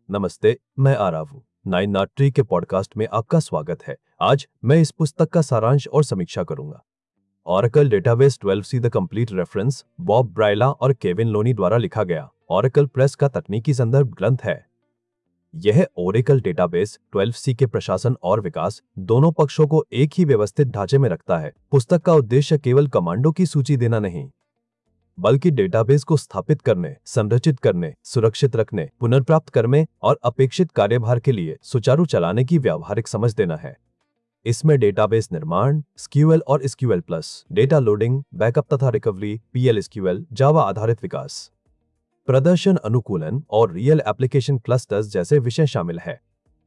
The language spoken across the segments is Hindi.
नमस्ते, मैं आराव हूँ। नाइन नॉट ट्री के पॉडकास्ट में आपका स्वागत है। आज मैं इस पुस्तक का सारांश और समीक्षा करूंगा। Oracle database 12c the complete reference Bob Bryla और केविन लोनी द्वारा लिखा गया ऑरेकल प्रेस का तकनीकी संदर्भ ग्रंथ है। यह ओरेकल डेटाबेस 12c के प्रशासन और विकास दोनों पक्षों को एक ही व्यवस्थित ढांचे में रखता है। पुस्तक का उद्देश्य केवल कमांडों की सूची देना नहीं, बल्कि डेटाबेस को स्थापित करने, संरचित करने, सुरक्षित रखने, पुनर्प्राप्त करने और अपेक्षित कार्यभार के लिए सुचारू चलाने की व्यावहारिक समझ देना है। इसमें डेटाबेस निर्माण, SQL और SQL plus, data loading, backup तथा रिकवरी, PL/SQL, जावा आधारित विकास, प्रदर्शन अनुकूलन और रियल एप्लीकेशन क्लस्टर्स जैसे विषय शामिल है।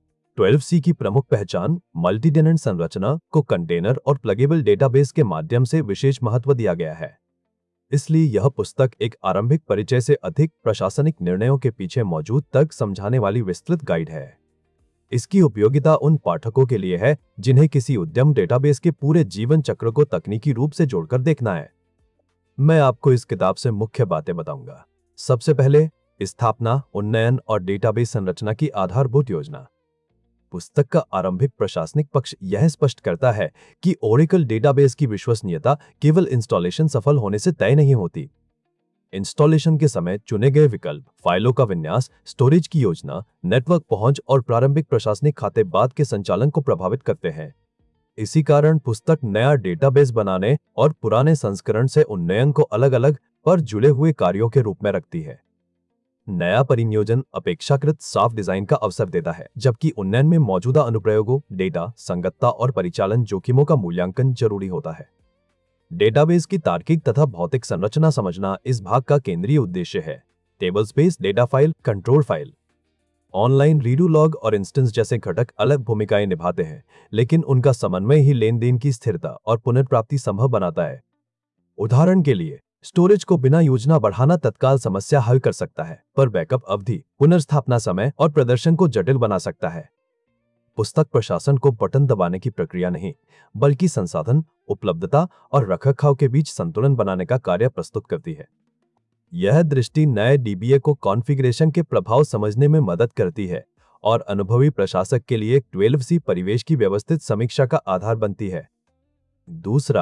12c की प्रमुख पहचान मल्टी टेनेंट संरचना को कंटेनर और प्लगेबल डेटाबेस के माध्यम से विशेष महत्व दिया गया है। इसलिए यह पुस्तक एक आरंभिक परिचय से अधिक प्रशासनिक निर्णयों के पीछे मौजूद तर्क समझाने वाली विस्तृत गाइड है। इसकी उपयोगिता उन पाठकों के लिए है जिन्हें किसी उद्यम डेटाबेस के पूरे जीवन चक्र को तकनीकी रूप से जोड़कर देखना है। मैं आपको इस किताब से मुख्य बातें बताऊंगा। सबसे पहले, स्थापना, उन्नयन और डेटाबेस संरचना की आधारभूत योजना। पुस्तक का आरंभिक प्रशासनिक पक्ष यह स्पष्ट करता है कि ओरेकल डेटाबेस की विश्वसनीयता केवल इंस्टॉलेशन सफल होने से तय नहीं होती। इंस्टॉलेशन के समय चुने गए विकल्प, फाइलों का विन्यास, स्टोरेज की योजना, नेटवर्क पहुंच और प्रारंभिक प्रशासनिक खाते बाद के संचालन को प्रभावित करते हैं। इसी कारण पुस्तक नया डेटाबेस बनाने और पुराने संस्करण से उन्नयन को अलग-अलग पर जुड़े हुए कार्यों के रूप में रखती है। नया परिनियोजन अपेक्षाकृत साफ डिजाइन का अवसर देता है, जबकि उन्नयन में मौजूदा अनुप्रयोगों, डेटा, संगतता और परिचालन जोखिमों का मूल्यांकन जरूरी होता है। डेटाबेस की तार्किक तथा भौतिक संरचना समझना इस भाग का केंद्रीय उद्देश्य है। Table space, data file, control file, online redo log और इंस्टेंस जैसे घटक अलग भूमिकाएं निभाते हैं, लेकिन उनका समन्वय ही लेन देन की स्थिरता और पुनर्प्राप्ति संभव बनाता है। उदाहरण के लिए, स्टोरेज को बिना योजना बढ़ाना तत्काल समस्या हल कर सकता है, पर बैकअप अवधि, पुनर्स्थापना समय और प्रदर्शन को जटिल बना सकता है। पुस्तक प्रशासन को बटन दबाने की प्रक्रिया नहीं, बल्कि संसाधन, उपलब्धता और रखरखाव के बीच संतुलन बनाने का कार्य प्रस्तुत करती है। यह दृष्टि नए DBA को कॉन्फ़िगरेशन के प्रभाव समझने में मदद करती है और अनुभवी प्रशासक के लिए 12c परिवेश की व्यवस्थित समीक्षा का आधार बनती है। दूसरा,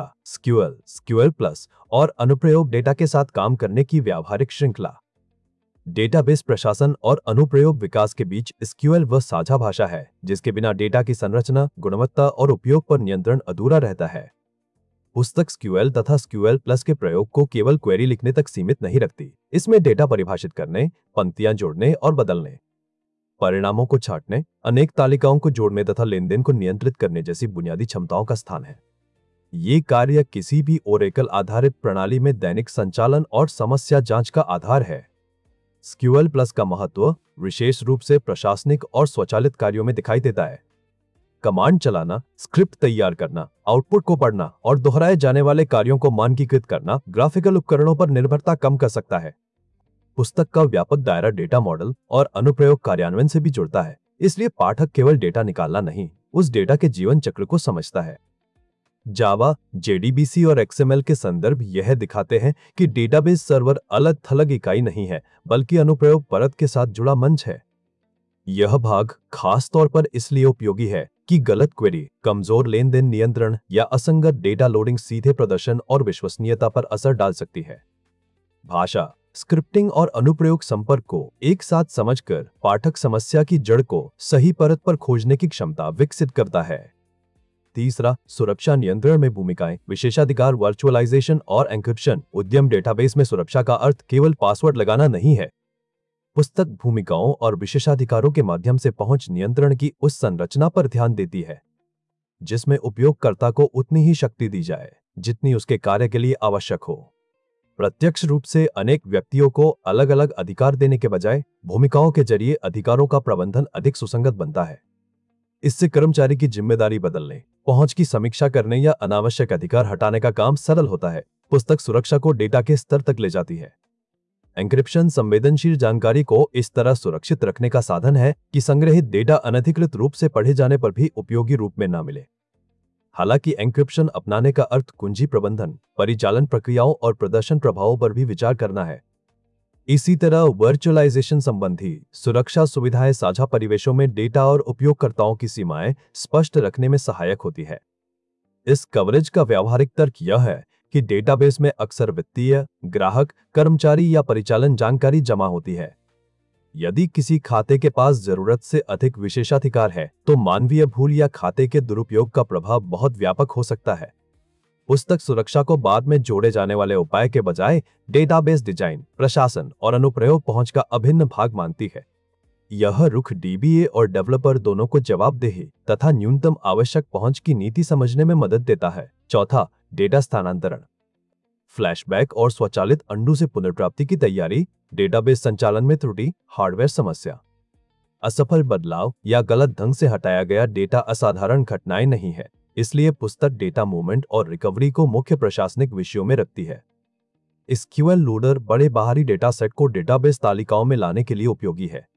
SQL प्लस और अनुप्रयोग डेटा के साथ काम करने की व्यावहारिक श्रृंखला। डेटाबेस प्रशासन और अनुप्रयोग विकास के बीच SQL वह साझा भाषा है जिसके बिना डेटा की संरचना, गुणवत्ता और उपयोग पर नियंत्रण अधूरा रहता है। पुस्तक SQL तथा SQL प्लस के प्रयोग को केवल क्वेरी लिखने तक सीमित नहीं रखती। इसमें डेटा परिभाषित करने, पंक्तियां जोड़ने और बदलने, परिणामों को छांटने, अनेक तालिकाओं को जोड़ने तथा लेनदेन को नियंत्रित करने जैसी बुनियादी क्षमताओं का स्थान है। ये कार्य किसी भी ओरेकल आधारित प्रणाली में दैनिक संचालन और समस्या जांच का आधार है। SQL प्लस का महत्व विशेष रूप से प्रशासनिक और स्वचालित कार्यों में दिखाई देता है। कमांड चलाना, स्क्रिप्ट तैयार करना, आउटपुट को पढ़ना और दोहराए जाने वाले कार्यों को मानकीकृत करना ग्राफिकल उपकरणों पर निर्भरता कम कर सकता है। पुस्तक का व्यापक दायरा डेटा मॉडल और अनुप्रयोग कार्यान्वयन से भी जुड़ता है, इसलिए पाठक केवल डेटा निकालना नहीं, उस डेटा के जीवन चक्र को समझता है। जावा, JDBC और XML के संदर्भ यह दिखाते हैं कि डेटाबेस सर्वर अलग-थलग इकाई नहीं है, बल्कि अनुप्रयोग परत के साथ जुड़ा मंच है। यह भाग खास तौर पर इसलिए उपयोगी है कि गलत क्वेरी, कमजोर लेनदेन नियंत्रण या असंगत डेटा लोडिंग सीधे प्रदर्शन और विश्वसनीयता पर असर डाल सकती है। भाषा, स्क्रिप्टिंग और अनुप्रयोग संपर्क को एक साथ समझकर पाठक समस्या की जड़ को सही परत पर खोजने की क्षमता विकसित करता है। तीसरा, सुरक्षा नियंत्रण में भूमिकाएं, विशेषाधिकार, वर्चुअलाइजेशन और एन्क्रिप्शन। उद्यम डेटाबेस में सुरक्षा का अर्थ केवल पासवर्ड लगाना नहीं है। पुस्तक भूमिकाओं और विशेषाधिकारों के माध्यम से पहुंच नियंत्रण की उस संरचना पर ध्यान देती है जिसमें उपयोगकर्ता को उतनी ही शक्ति दी जाए जितनी उसके कार्य के लिए आवश्यक हो। प्रत्यक्ष रूप से अनेक व्यक्तियों को अलग-अलग अधिकार देने के बजाय भूमिकाओं के जरिए अधिकारों का प्रबंधन अधिक सुसंगत बनता है। इससे कर्मचारी की जिम्मेदारी बदलने, पहुंच की समीक्षा करने या अनावश्यक अधिकार हटाने का काम सरल होता है। पुस्तक सुरक्षा को डेटा के स्तर तक ले जाती है। एन्क्रिप्शन संवेदनशील जानकारी को इस तरह सुरक्षित रखने का साधन है कि संग्रहित डेटा अनधिकृत रूप से पढ़े जाने पर भी उपयोगी रूप में न मिले। हालांकि एन्क्रिप्शन अपनाने का अर्थ कुंजी प्रबंधन, परिचालन प्रक्रियाओं और प्रदर्शन प्रभावों पर भी विचार करना है। इसी तरह वर्चुअलाइजेशन संबंधी सुरक्षा सुविधाएं साझा परिवेशों में डेटा और उपयोगकर्ताओं की सीमाएं स्पष्ट रखने में सहायक होती है। इस कवरेज का व्यावहारिक तर्क यह है कि डेटाबेस में अक्सर वित्तीय, ग्राहक, कर्मचारी या परिचालन जानकारी जमा होती है। यदि किसी खाते के पास जरूरत से अधिक विशेषाधिकार है, तो मानवीय भूल या खाते के दुरुपयोग का प्रभाव बहुत व्यापक हो सकता है। पुस्तक सुरक्षा को बाद में जोड़े जाने वाले उपाय के बजाय डेटाबेस डिजाइन, प्रशासन और अनुप्रयोग पहुंच का अभिन्न भाग मानती है। यह रुख डीबीए और डेवलपर दोनों को जवाबदेही तथा न्यूनतम आवश्यक पहुंच की नीति समझने में मदद देता है। चौथा, डेटा स्थानांतरण, फ्लैशबैक और स्वचालित अंडू से पुनर्प्राप्ति की तैयारी। डेटाबेस संचालन में त्रुटि, हार्डवेयर समस्या, असफल बदलाव या गलत ढंग से हटाया गया डेटा असाधारण घटनाएं नहीं है। इसलिए पुस्तक डेटा मूवमेंट और रिकवरी को मुख्य प्रशासनिक विषयों में रखती है। एसक्यूएल लोडर बड़े बाहरी डेटा सेट को डेटाबेस तालिकाओं में लाने के लिए उपयोगी है,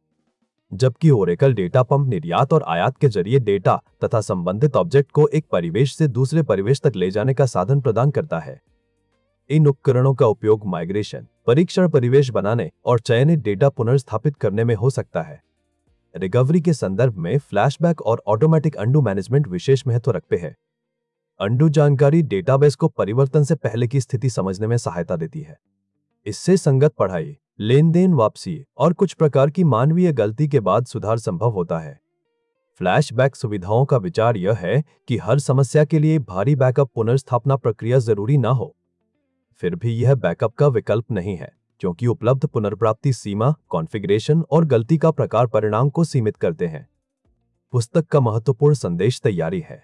जबकि ओरेकल डेटा पंप निर्यात और आयात के जरिए डेटा तथा संबंधित ऑब्जेक्ट को एक परिवेश से दूसरे परिवेश तक ले जाने का साधन प्रदान करता है। इन उपकरणों का उपयोग माइग्रेशन, परीक्षण परिवेश बनाने और चयनित डेटा पुनर्स्थापित करने में हो सकता है। रिकवरी के संदर्भ में फ्लैशबैक और ऑटोमेटिक अंडू मैनेजमेंट विशेष महत्व रखते हैं। अंडू जानकारी डेटाबेस को परिवर्तन से पहले की स्थिति समझने में सहायता देती है। इससे संगत पढ़ाई, लेन देन, वापसी और कुछ प्रकार की मानवीय गलती के बाद सुधार संभव होता है। फ्लैशबैक सुविधाओं का विचार यह है कि हर समस्या के लिए भारी बैकअप पुनर्स्थापना प्रक्रिया जरूरी न हो। फिर भी यह बैकअप का विकल्प नहीं है, क्योंकि उपलब्ध पुनर्प्राप्ति सीमा, कॉन्फ़िगरेशन और गलती का प्रकार परिणाम को सीमित करते हैं। पुस्तक का महत्वपूर्ण संदेश तैयारी है।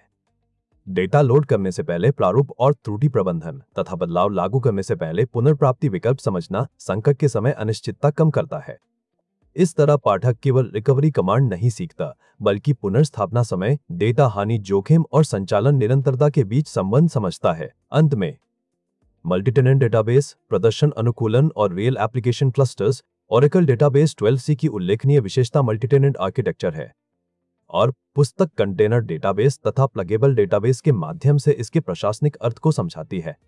डेटा लोड करने से पहले प्रारूप और त्रुटि प्रबंधन तथा बदलाव लागू करने से पहले पुनर्प्राप्ति विकल्प समझना संकट के समय अनिश्चितता कम करता है। इस तरह पाठक केवल रिकवरी कमांड नहीं सीखता, बल्कि पुनर्स्थापना समय, डेटा हानि जोखिम और संचालन निरंतरता के बीच संबंध समझता है। अंत में, मल्टी-टेनेंट डेटाबेस, प्रदर्शन अनुकूलन और real application clusters. Oracle database 12c की उल्लेखनीय विशेषता मल्टी-टेनेंट आर्किटेक्चर है और पुस्तक कंटेनर डेटाबेस तथा प्लगेबल डेटाबेस के माध्यम से इसके प्रशासनिक अर्थ को समझाती है।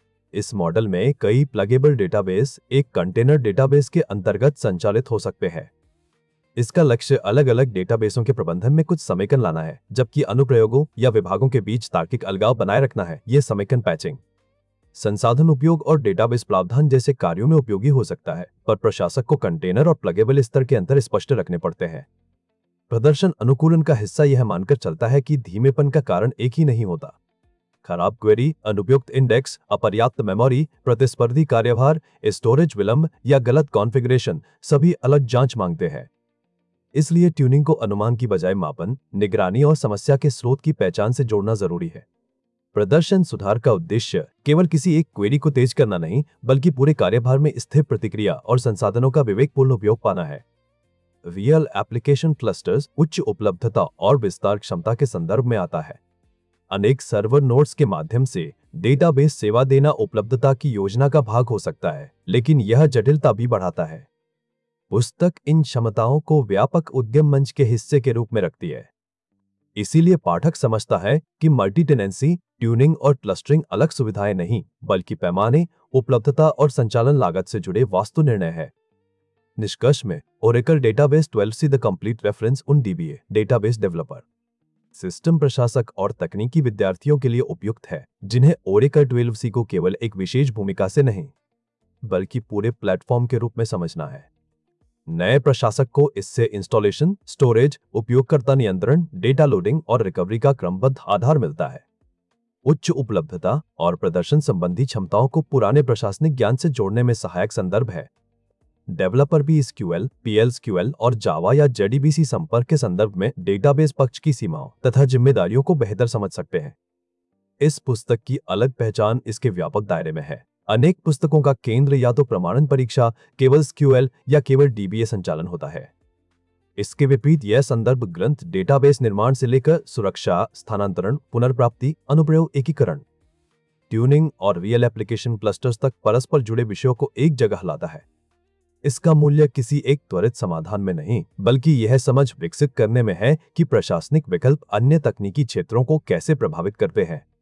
इस मॉडल में कई प्लगेबल डेटाबेस एक कंटेनर डेटाबेस के अंतर्गत संचालित हो सकते हैं। इसका लक्ष्य अलग अलग डेटाबेसों के प्रबंधन में कुछ समेकन लाना है, जबकि अनुप्रयोगों या विभागों के बीच तार्किक अलगाव बनाए रखना है। ये समेकन पैचिंग, संसाधन उपयोग और डेटाबेस प्रावधान जैसे कार्यों में उपयोगी हो सकता है, पर प्रशासक को कंटेनर और प्लगेबल स्तर के अंतर स्पष्ट रखने पड़ते हैं। प्रदर्शन अनुकूलन का हिस्सा यह मानकर चलता है कि धीमेपन का कारण एक ही नहीं होता। खराब क्वेरी, अनुपयुक्त इंडेक्स, अपर्याप्त मेमोरी, प्रतिस्पर्धी कार्यभार, स्टोरेज विलंब या गलत कॉन्फ़िगरेशन सभी अलग जांच मांगते हैं। इसलिए ट्यूनिंग को अनुमान की बजाय मापन, निगरानी और समस्या के स्रोत की पहचान से जोड़ना जरूरी है। प्रदर्शन सुधार का उद्देश्य केवल किसी एक क्वेरी को तेज करना नहीं, बल्कि पूरे कार्यभार में स्थिर प्रतिक्रिया और संसाधनों का विवेकपूर्ण उपयोग पाना है। रियल एप्लीकेशन क्लस्टर्स उच्च उपलब्धता और विस्तार क्षमता के संदर्भ में आता है। अनेक सर्वर नोड्स के माध्यम से डेटाबेस सेवा देना उपलब्धता की योजना का भाग हो सकता है, लेकिन यह जटिलता भी बढ़ाता है। पुस्तक इन क्षमताओं को व्यापक उद्यम मंच के हिस्से के रूप में रखती है। इसीलिए पाठक समझता है कि मल्टी टेनेंसी, ट्यूनिंग और क्लस्टरिंग अलग सुविधाएं नहीं, बल्कि पैमाने, उपलब्धता और संचालन लागत से जुड़े वास्तु निर्णय है। निष्कर्ष में, Oracle database 12c the complete reference उन डीबीए डेटाबेस डेवलपर, सिस्टम प्रशासक और तकनीकी विद्यार्थियों के लिए उपयुक्त है, जिन्हें ओरेकल 12c को केवल एक विशेष भूमिका से नहीं, बल्कि पूरे प्लेटफॉर्म के रूप में समझना है। नए प्रशासक को इससे इंस्टॉलेशन, स्टोरेज, उपयोगकर्ता नियंत्रण, डेटा लोडिंग और रिकवरी का क्रमबद्ध आधार मिलता है। उच्च उपलब्धता और प्रदर्शन संबंधी क्षमताओं को पुराने प्रशासनिक ज्ञान से जोड़ने में सहायक संदर्भ है। डेवलपर भी एसक्यूएल, पीएलएसक्यूएल और जावा या जेडीबीसी संपर्क के संदर्भ में डेटाबेस पक्ष की सीमाओं तथा जिम्मेदारियों को बेहतर समझ सकते हैं। इस पुस्तक की अलग पहचान इसके व्यापक दायरे में है। अनेक पुस्तकों का केंद्र या तो प्रमाणन परीक्षा, केवल एसक्यूएल या केवल डीबीए संचालन होता है। इसके विपरीत यह संदर्भ ग्रंथ डेटाबेस निर्माण से लेकर सुरक्षा, स्थानांतरण, पुनर्प्राप्ति, अनुप्रयोग एकीकरण, ट्यूनिंग और रियल एप्लीकेशन क्लस्टर्स तक परस्पर जुड़े विषयों को एक जगह लाता है। इसका मूल्य किसी एक त्वरित समाधान में नहीं, बल्कि यह समझ विकसित करने में है कि प्रशासनिक विकल्प अन्य तकनीकी क्षेत्रों को कैसे प्रभावित करते हैं।